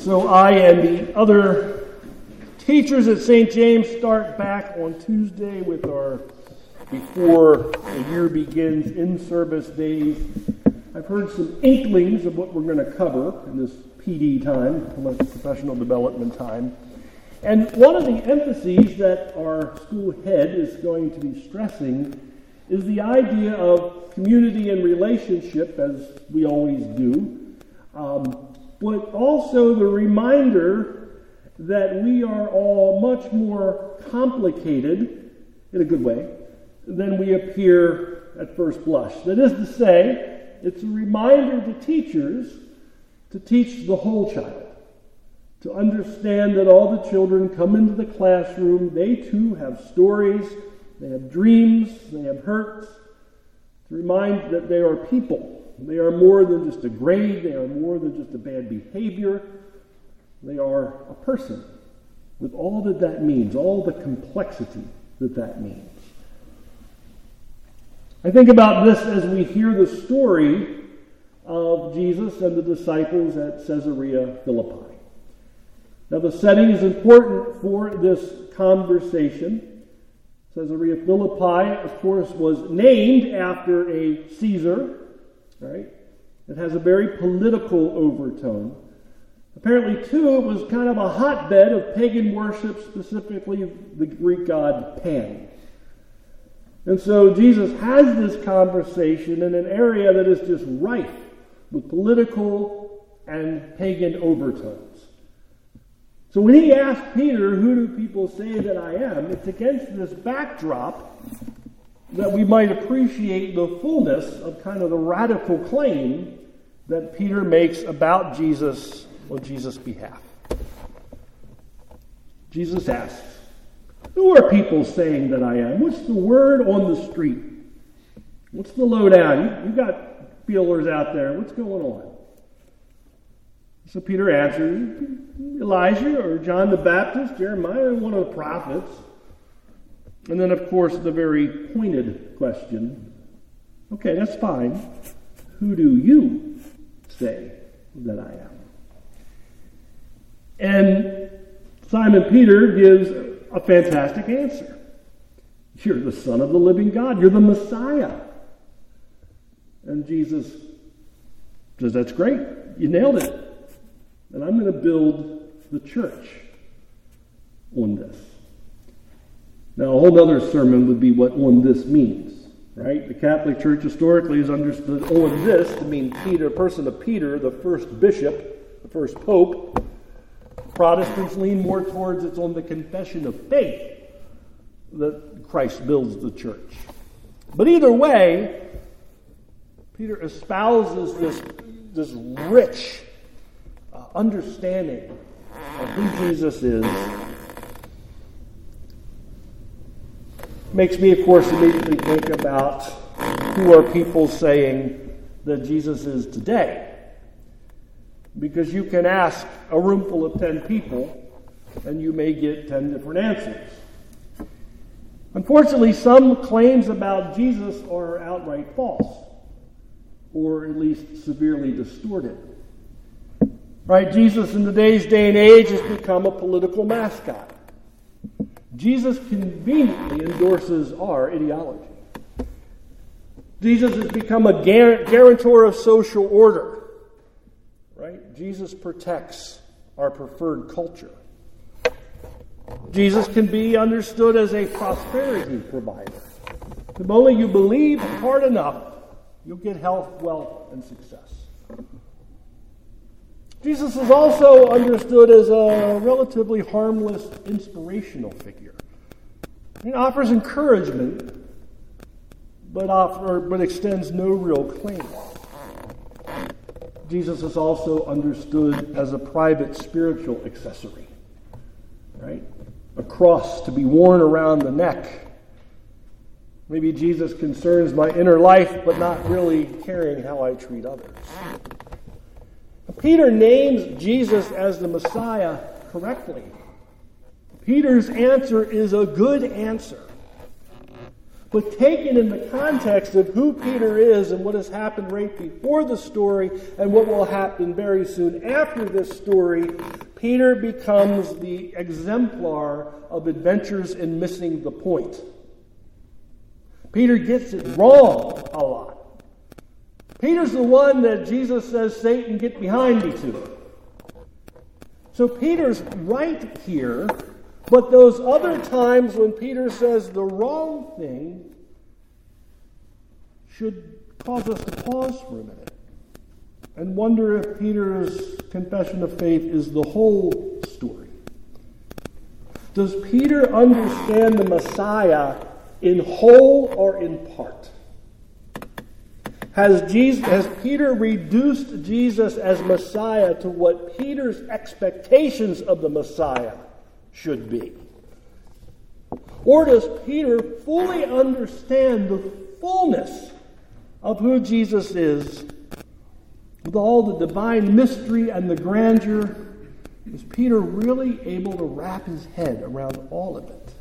So I and the other teachers at St. James start back on Tuesday with our before the year begins in-service days. I've heard some inklings of what we're going to cover in this PD time, professional development time. And one of the emphases that our school head is going to be stressing is the idea of community and relationship, as we always do, but also the reminder that we are all much more complicated, in a good way, than we appear at first blush. That is to say, it's a reminder to teachers to teach the whole child, to understand that all the children come into the classroom, they too have stories, they have dreams, they have hurts, to remind that they are people. They are more than just a grade, they are more than just a bad behavior, they are a person with all that that means, all the complexity that that means. I think about this as we hear the story of Jesus and the disciples at Caesarea Philippi. Now the setting is important for this conversation. Caesarea Philippi, of course, was named after a Caesar, right? It has a very political overtone. Apparently, too, it was kind of a hotbed of pagan worship, specifically the Greek god Pan. And so Jesus has this conversation in an area that is just rife with political and pagan overtones. So when he asked Peter, who do people say that I am? It's against this backdrop that we might appreciate the fullness of kind of the radical claim that Peter makes about Jesus on Jesus' behalf. Jesus asks, who are people saying that I am? What's the word on the street? What's the lowdown? You got feelers out there. What's going on? So Peter answers, Elijah or John the Baptist, Jeremiah, one of the prophets. And then, of course, the very pointed question, okay, that's fine. Who do you say that I am? And Simon Peter gives a fantastic answer. You're the Son of the living God. You're the Messiah. And Jesus says, that's great. You nailed it. And I'm going to build the church on this. Now, a whole other sermon would be what on this means, right? The Catholic Church historically has understood on this to mean Peter, person of Peter, the first bishop, the first pope. Protestants lean more towards it's on the confession of faith that Christ builds the church. But either way, Peter espouses this rich understanding of who Jesus is. Makes me, of course, immediately think about who are people saying that Jesus is today. Because you can ask a room full of 10 people, and you may get 10 different answers. Unfortunately, some claims about Jesus are outright false, or at least severely distorted. Right? Jesus in today's day and age has become a political mascot. Jesus conveniently endorses our ideology. Jesus has become a guarantor of social order. Right? Jesus protects our preferred culture. Jesus can be understood as a prosperity provider. If only you believe hard enough, you'll get health, wealth, and success. Jesus is also understood as a relatively harmless, inspirational figure. He offers encouragement, but extends no real claim. Jesus is also understood as a private spiritual accessory, right? A cross to be worn around the neck. Maybe Jesus concerns my inner life, but not really caring how I treat others. Peter names Jesus as the Messiah correctly. Peter's answer is a good answer. But taken in the context of who Peter is and what has happened right before the story and what will happen very soon after this story, Peter becomes the exemplar of adventures in missing the point. Peter gets it wrong a lot. Peter's the one that Jesus says, Satan, get behind me to. So Peter's right here, but those other times when Peter says the wrong thing should cause us to pause for a minute and wonder if Peter's confession of faith is the whole story. Does Peter understand the Messiah in whole or in part? Has Peter reduced Jesus as Messiah to what Peter's expectations of the Messiah should be? Or does Peter fully understand the fullness of who Jesus is, with all the divine mystery and the grandeur? Is Peter really able to wrap his head around all of it?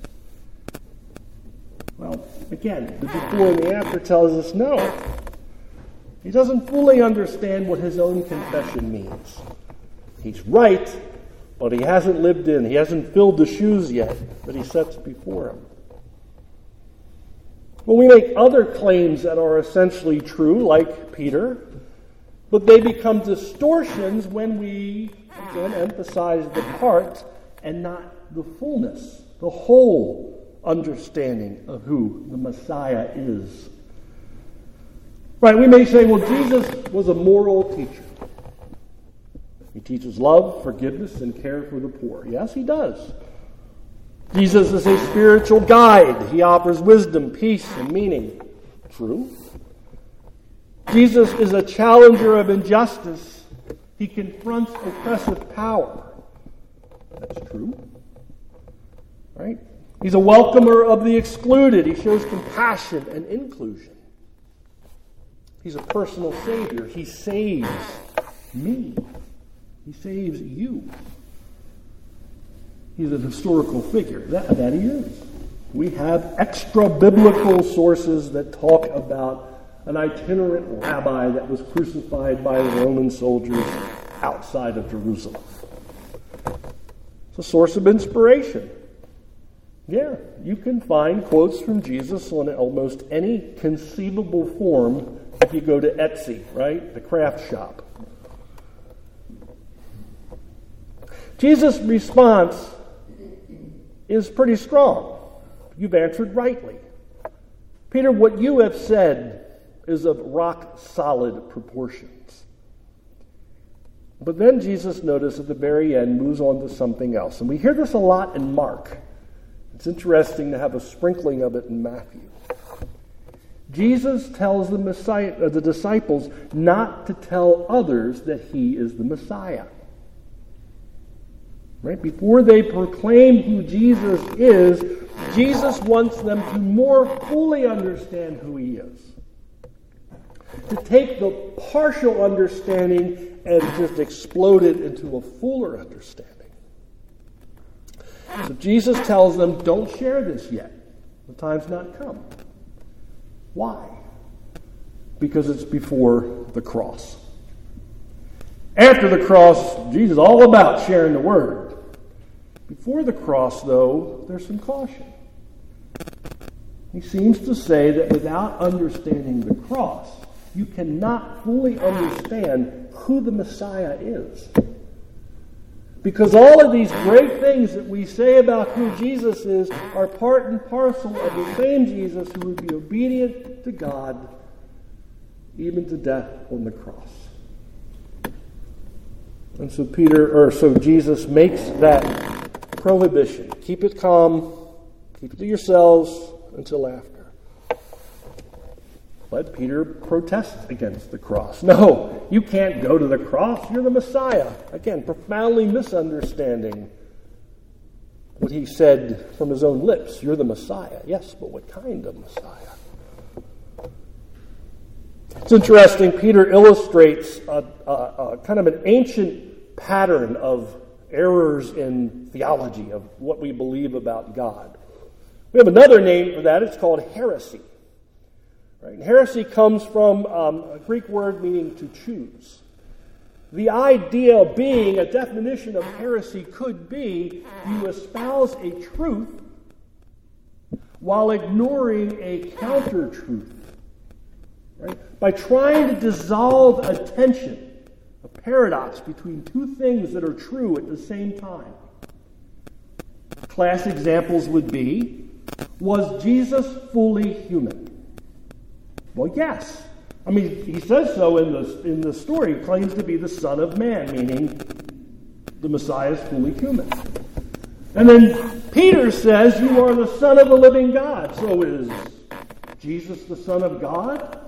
Well, again, the before and the after tells us no. He doesn't fully understand what his own confession means. He's right, but he hasn't lived in. He hasn't filled the shoes yet that he sets before him. Well, we make other claims that are essentially true, like Peter, but they become distortions when we, again, emphasize the part and not the fullness, the whole understanding of who the Messiah is. Right, we may say, well, Jesus was a moral teacher. He teaches love, forgiveness, and care for the poor. Yes, he does. Jesus is a spiritual guide. He offers wisdom, peace, and meaning. True. Jesus is a challenger of injustice. He confronts oppressive power. That's true. Right? He's a welcomer of the excluded. He shows compassion and inclusion. He's a personal Savior. He saves me. He saves you. He's a historical figure. That he is. We have extra-biblical sources that talk about an itinerant rabbi that was crucified by the Roman soldiers outside of Jerusalem. It's a source of inspiration. Yeah, you can find quotes from Jesus on almost any conceivable form if you go to Etsy, right? The craft shop. Jesus' response is pretty strong. You've answered rightly. Peter, what you have said is of rock-solid proportions. But then Jesus, notice at the very end, moves on to something else. And we hear this a lot in Mark. It's interesting to have a sprinkling of it in Matthew. Jesus tells the disciples not to tell others that he is the Messiah. Right? Before they proclaim who Jesus is, Jesus wants them to more fully understand who he is. To take the partial understanding and just explode it into a fuller understanding. So Jesus tells them, don't share this yet. The time's not come. Why? Because it's before the cross. After the cross, Jesus is all about sharing the word. Before the cross, though, there's some caution. He seems to say that without understanding the cross, you cannot fully understand who the Messiah is. Because all of these great things that we say about who Jesus is are part and parcel of the same Jesus who would be obedient to God, even to death on the cross. And so Jesus makes that prohibition. Keep it calm, keep it to yourselves until after. But Peter protests against the cross. No, you can't go to the cross. You're the Messiah. Again, profoundly misunderstanding what he said from his own lips. You're the Messiah. Yes, but what kind of Messiah? It's interesting. Peter illustrates a kind of an ancient pattern of errors in theology, of what we believe about God. We have another name for that. It's called heresy. Right? And heresy comes from a Greek word meaning to choose. The idea being, a definition of heresy could be, you espouse a truth while ignoring a counter-truth. Right? By trying to dissolve a tension, a paradox between two things that are true at the same time. Class examples would be, was Jesus fully human? Well, yes. I mean, he says so in the story. He claims to be the Son of Man, meaning the Messiah is fully human. And then Peter says, you are the Son of the living God. So is Jesus the Son of God?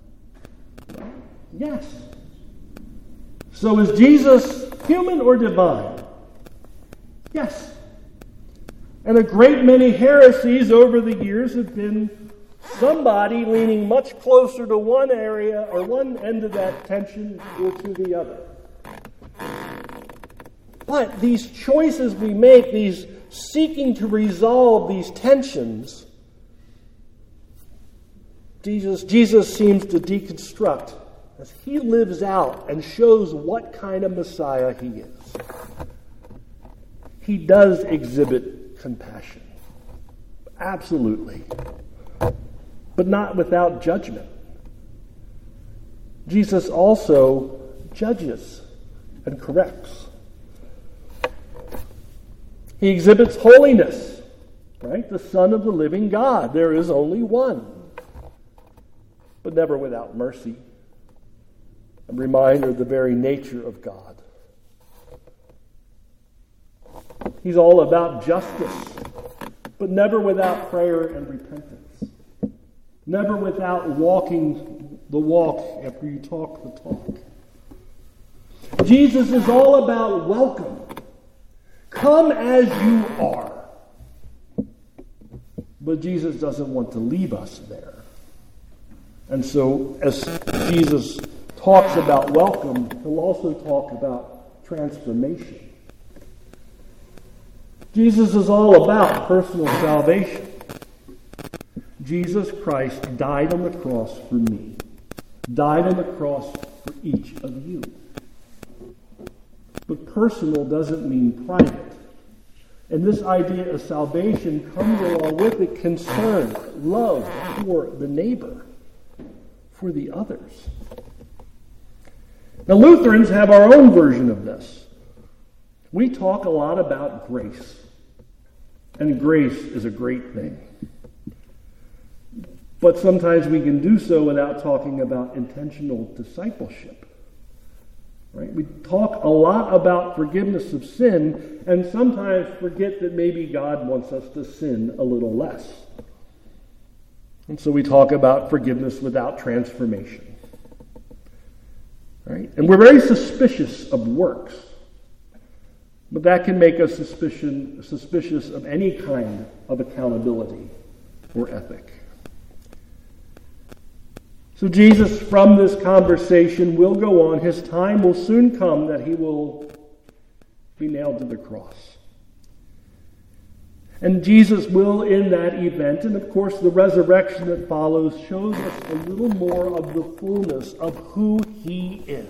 Yes. So is Jesus human or divine? Yes. And a great many heresies over the years have been somebody leaning much closer to one area or one end of that tension or to the other. But these choices we make, these seeking to resolve these tensions, Jesus seems to deconstruct as he lives out and shows what kind of Messiah he is. He does exhibit compassion. Absolutely. But not without judgment. Jesus also judges and corrects. He exhibits holiness, right? The Son of the living God. There is only one. But never without mercy. A reminder of the very nature of God. He's all about justice, but never without prayer and repentance. Never without walking the walk after you talk the talk. Jesus is all about welcome. Come as you are. But Jesus doesn't want to leave us there. And so as Jesus talks about welcome, he'll also talk about transformation. Jesus is all about personal salvation. Jesus Christ died on the cross for me. Died on the cross for each of you. But personal doesn't mean private. And this idea of salvation comes along with it concern, love for the neighbor, for the others. Now, Lutherans have our own version of this. We talk a lot about grace. And grace is a great thing. But sometimes we can do so without talking about intentional discipleship. Right? We talk a lot about forgiveness of sin and sometimes forget that maybe God wants us to sin a little less. And so we talk about forgiveness without transformation. Right? And we're very suspicious of works. But that can make us suspicious of any kind of accountability or ethic. So Jesus, from this conversation, will go on. His time will soon come that he will be nailed to the cross. And Jesus will, in that event, and of course the resurrection that follows, shows us a little more of the fullness of who he is.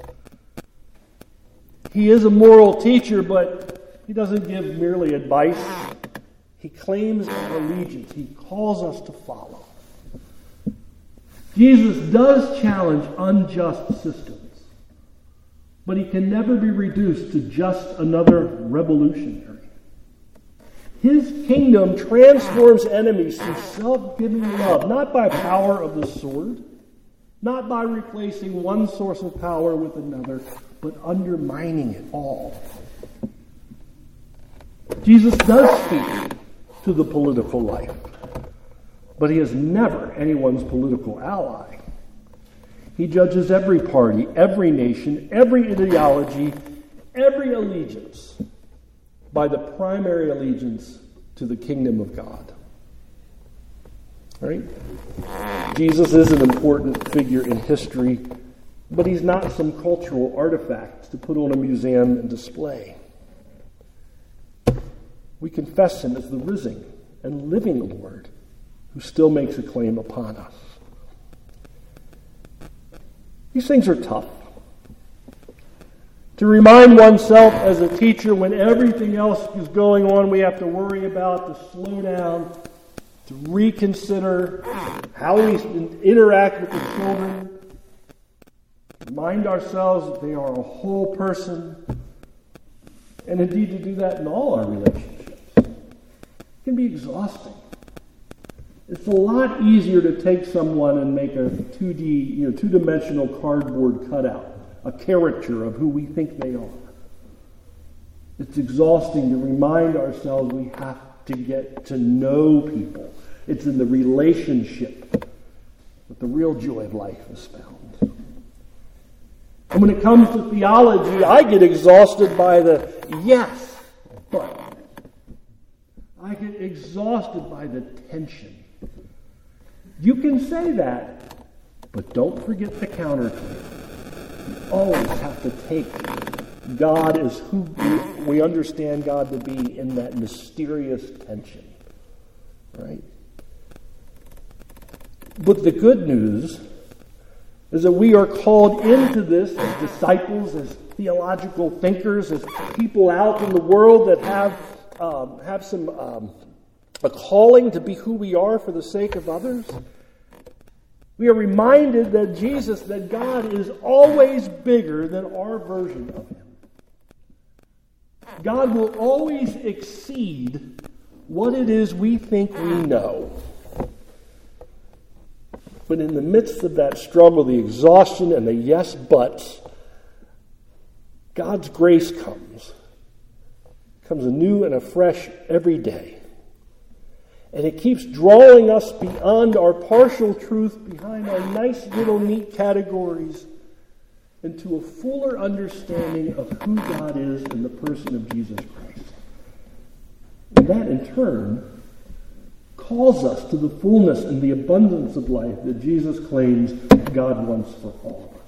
He is a moral teacher, but he doesn't give merely advice. He claims allegiance. He calls us to follow. Jesus does challenge unjust systems, but he can never be reduced to just another revolutionary. His kingdom transforms enemies through self-giving love, not by power of the sword, not by replacing one source of power with another, but undermining it all. Jesus does speak to the political life, but he is never anyone's political ally. He judges every party, every nation, every ideology, every allegiance by the primary allegiance to the kingdom of God. Right? Jesus is an important figure in history, but he's not some cultural artifact to put on a museum and display. We confess him as the risen and living Lord who still makes a claim upon us. These things are tough. To remind oneself as a teacher when everything else is going on we have to worry about, to slow down, to reconsider how we interact with the children, remind ourselves that they are a whole person, and indeed to do that in all our relationships. It can be exhausting. It's a lot easier to take someone and make a 2D, two-dimensional cardboard cutout, a caricature of who we think they are. It's exhausting to remind ourselves we have to get to know people. It's in the relationship that the real joy of life is found. And when it comes to theology, I get exhausted by the yes, but. I get exhausted by the tension. You can say that, but don't forget the counterclaim. You always have to take God as who we understand God to be in that mysterious tension. Right? But the good news is that we are called into this as disciples, as theological thinkers, as people out in the world that have a calling to be who we are for the sake of others. We are reminded that God is always bigger than our version of Him. God will always exceed what it is we think we know. But in the midst of that struggle, the exhaustion and the yes buts, God's grace comes anew and afresh every day. And it keeps drawing us beyond our partial truth, behind our nice little neat categories, into a fuller understanding of who God is in the person of Jesus Christ. And that, in turn, calls us to the fullness and the abundance of life that Jesus claims God wants for all.